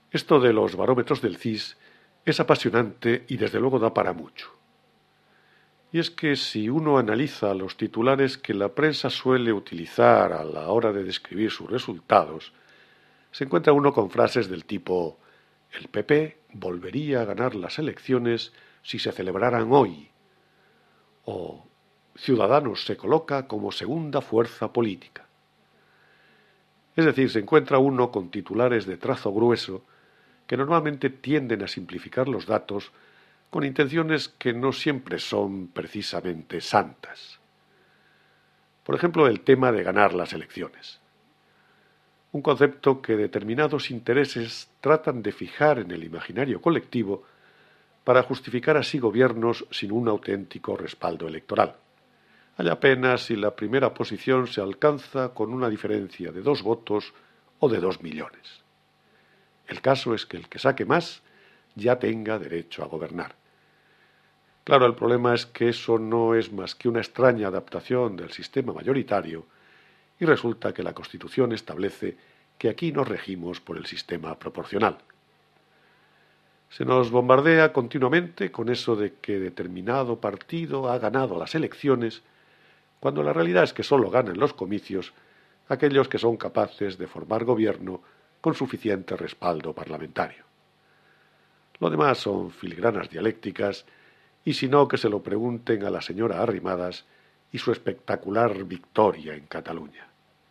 Esto de los barómetros del CIS es apasionante y desde luego da para mucho. Y es que si uno analiza los titulares que la prensa suele utilizar a la hora de describir sus resultados, se encuentra uno con frases del tipo «El PP volvería a ganar las elecciones si se celebraran hoy» o «Ciudadanos se coloca como segunda fuerza política». Es decir, se encuentra uno con titulares de trazo grueso que normalmente tienden a simplificar los datos con intenciones que no siempre son precisamente santas. Por ejemplo, el tema de ganar las elecciones. Un concepto que determinados intereses tratan de fijar en el imaginario colectivo para justificar así gobiernos sin un auténtico respaldo electoral. Hay apenas si la primera posición se alcanza con una diferencia de 2 votos o de 2 millones. El caso es que el que saque más ya tenga derecho a gobernar. Claro, el problema es que eso no es más que una extraña adaptación del sistema mayoritario y resulta que la Constitución establece que aquí nos regimos por el sistema proporcional. Se nos bombardea continuamente con eso de que determinado partido ha ganado las elecciones, cuando la realidad es que solo ganan los comicios aquellos que son capaces de formar gobierno con suficiente respaldo parlamentario. Lo demás son filigranas dialécticas, y si no, que se lo pregunten a la señora Arrimadas y su espectacular victoria en Cataluña.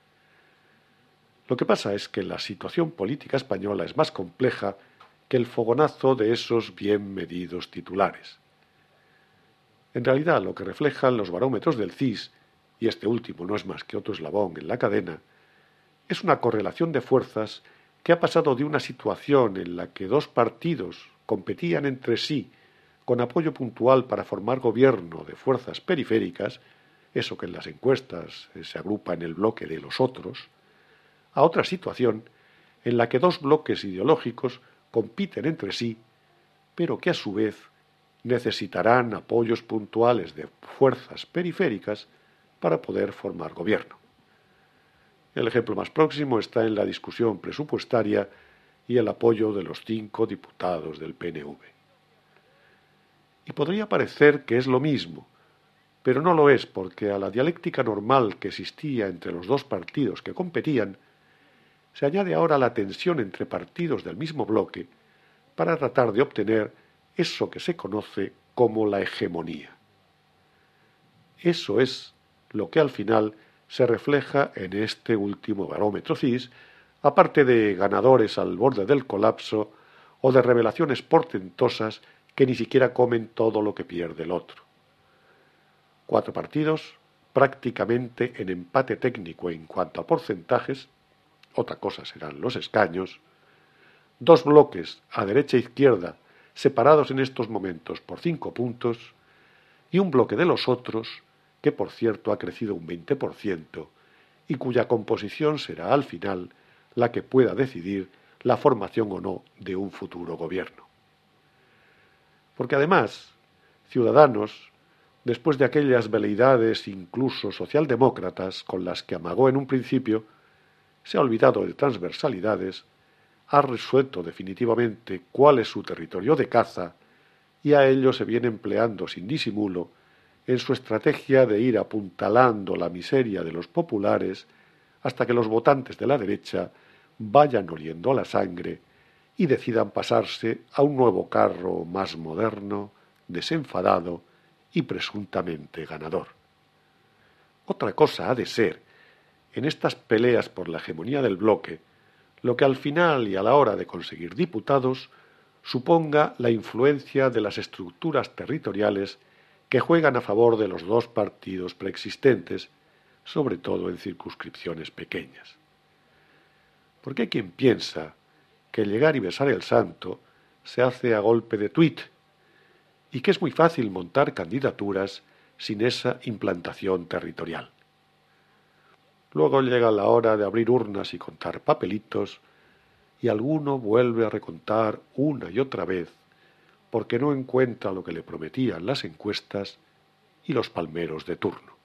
Lo que pasa es que la situación política española es más compleja que el fogonazo de esos bien medidos titulares. En realidad, lo que reflejan los barómetros del CIS, y este último no es más que otro eslabón en la cadena, es una correlación de fuerzas que ha pasado de una situación en la que dos partidos competían entre sí con apoyo puntual para formar gobierno de fuerzas periféricas, eso que en las encuestas se agrupa en el bloque de los otros, a otra situación en la que dos bloques ideológicos compiten entre sí, pero que a su vez necesitarán apoyos puntuales de fuerzas periféricas para poder formar gobierno. El ejemplo más próximo está en la discusión presupuestaria y el apoyo de los 5 diputados del PNV. Y podría parecer que es lo mismo, pero no lo es porque a la dialéctica normal que existía entre los dos partidos que competían, se añade ahora la tensión entre partidos del mismo bloque para tratar de obtener eso que se conoce como la hegemonía. Eso es lo que al final se refleja en este último barómetro CIS, aparte de ganadores al borde del colapso o de revelaciones portentosas que ni siquiera comen todo lo que pierde el otro. 4 partidos, prácticamente en empate técnico en cuanto a porcentajes, otra cosa serán los escaños, 2 bloques a derecha e izquierda separados en estos momentos por 5 puntos y un bloque de los otros que por cierto ha crecido un 20% y cuya composición será al final la que pueda decidir la formación o no de un futuro gobierno. Porque además, Ciudadanos, después de aquellas veleidades incluso socialdemócratas con las que amagó en un principio, se ha olvidado de transversalidades, ha resuelto definitivamente cuál es su territorio de caza y a ello se viene empleando sin disimulo en su estrategia de ir apuntalando la miseria de los populares hasta que los votantes de la derecha vayan oliendo a la sangre y decidan pasarse a un nuevo carro más moderno, desenfadado y presuntamente ganador. Otra cosa ha de ser, en estas peleas por la hegemonía del bloque, lo que al final y a la hora de conseguir diputados suponga la influencia de las estructuras territoriales que juegan a favor de los dos partidos preexistentes, sobre todo en circunscripciones pequeñas. Porque hay quien piensa que llegar y besar el santo se hace a golpe de tuit y que es muy fácil montar candidaturas sin esa implantación territorial. Luego llega la hora de abrir urnas y contar papelitos y alguno vuelve a recontar una y otra vez porque no encuentra lo que le prometían las encuestas y los palmeros de turno.